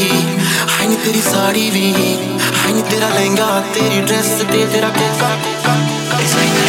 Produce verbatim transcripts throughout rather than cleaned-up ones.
हाय नी तेरी साड़ी भी, हाय नी तेरा लहंगा, तेरी ड्रेस ते तेरा कोका कोका डिजाइनर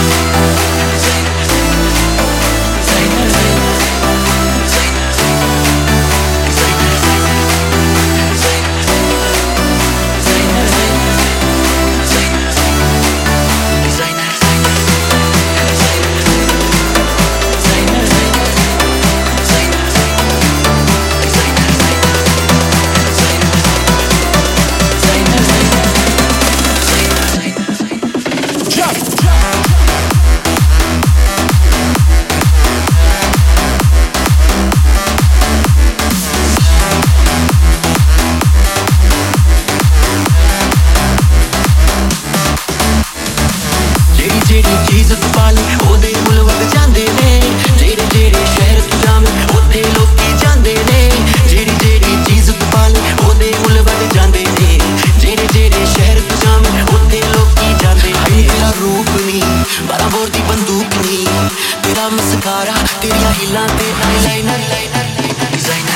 चीज तू पाले ओदे मुल वध जांदे ने, जेड़े जेड़े शहर तू जावे ओदे लोकी जांदे ने, जेड़ी जेड़ी चीज तू पाले ओदे मुल वध जांदे ने, जेड़े जेड़े शहर तू जावे ओदे लोकी जांदे। हाय तेरा रूप नी बारह बोर दी बंदूक नी, तेरा मस्कारा तेरिया हिला ते आईलाइनर डिजाइनर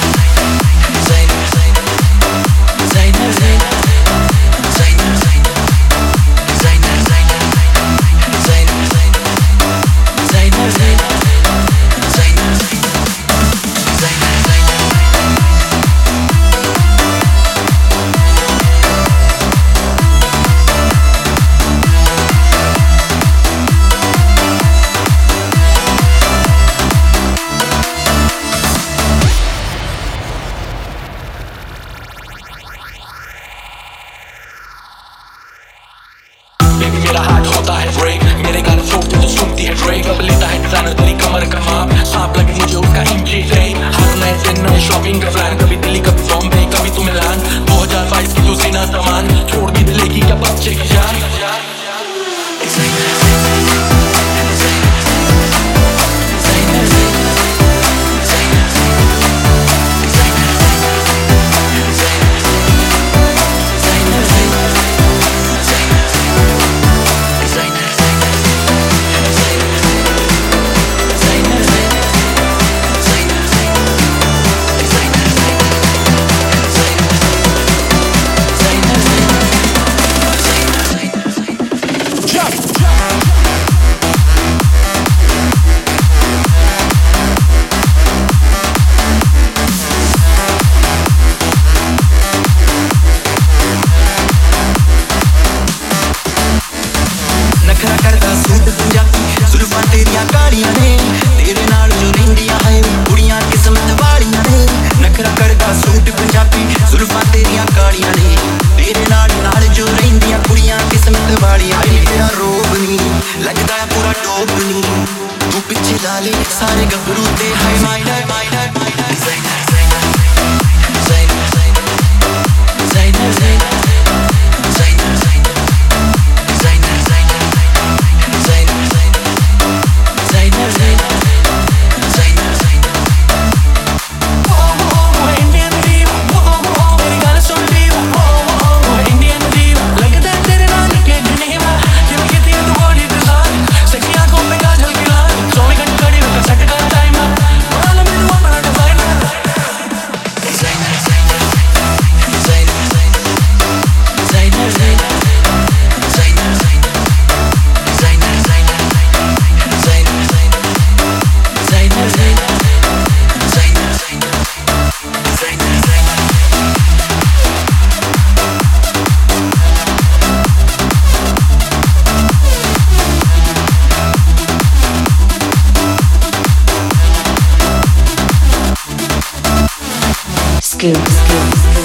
मेरा हार्ट होता है ब्रेक, मेरे गाने छोड़ते तो सुनती है ड्रेक। अब लेता है डिजाइनर तेरी कमर का माप, सांप लगे मुझे उसका इंची रेट। हर नए दिन नए शॉपिंग का प्लान, कभी दिल्ली कभी बॉम्बे कभी तू मिलान। दो हजार बाईस की तू सीना सामान, छोड़ भी दिलेगी क्या बच्चे की जान। जुल्फां तेरिया कालियां ने, तेरे नाल जो रहिंदियां है कुड़ियां किस्मत वालियां ने। नखरा करदा सूट पंजाबी, जुल्फां तेरिया कालियां ने, तेरे नाल नाल जो रहिंदियां कुड़ियां किस्मत वालियां ने। तेरा रोब नी लगदा पूरा डोप नी, तू पिछे ला ले सारे गबरू ते हाय minor minor designer Scoop, scoop.